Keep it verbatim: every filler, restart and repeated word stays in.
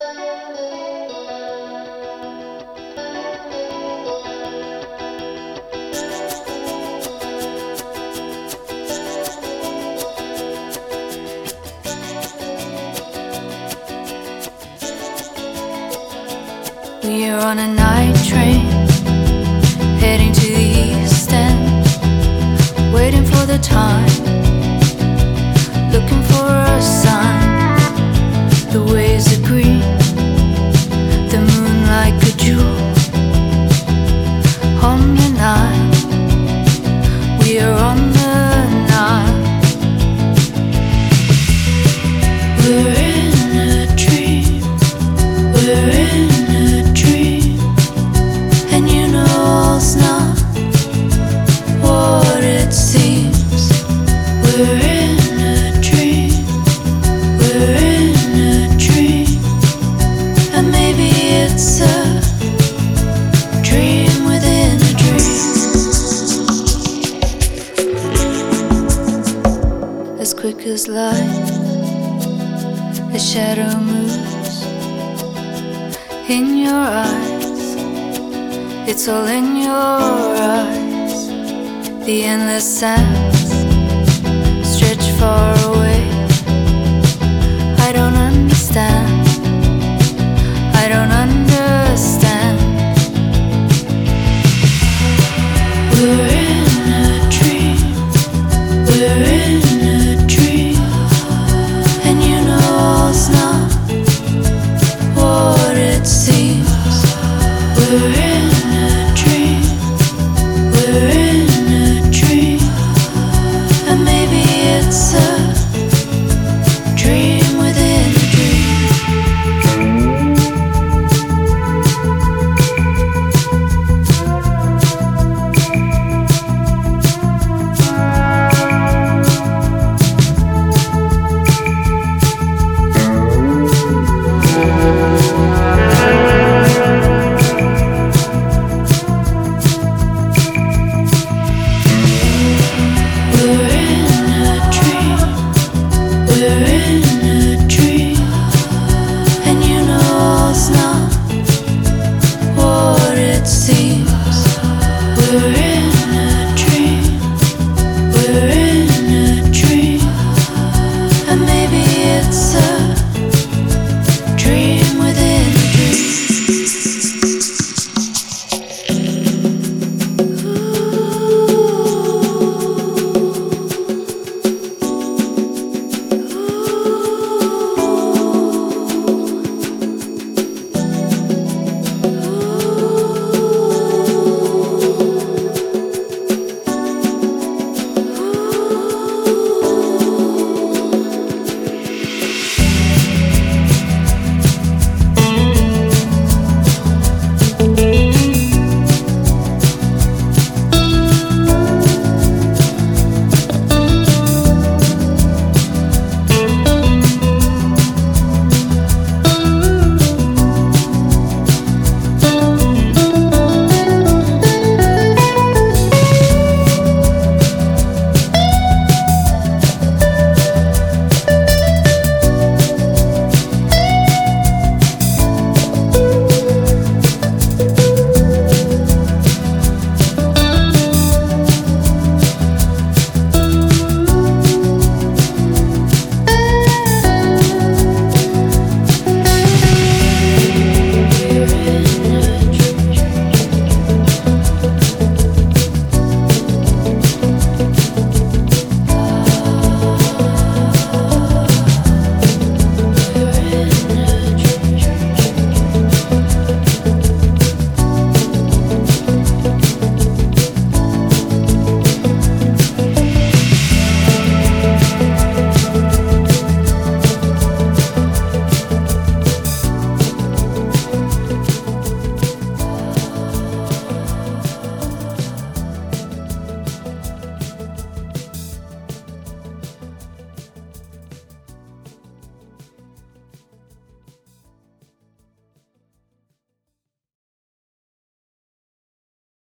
We're on a night train, heading to the east end, waiting for the time, looking for a sign. The waves are green, the moon like a jewel on the Nile. We are on the Nile. We're in a dream, we're in a dream, and you know it's not what it seems. We're in a dream, we're in a dream, and maybe it's a dream within a dream. As quick as light, a shadow moves in your eyes. It's all in your eyes. The endless sands stretch far away. I don't understand, I don't understand. We're in a dream, we're in a dream, and you know it's not what it seems. We're in a dream, we're in a dream, and maybe it's a dream within a dream. We're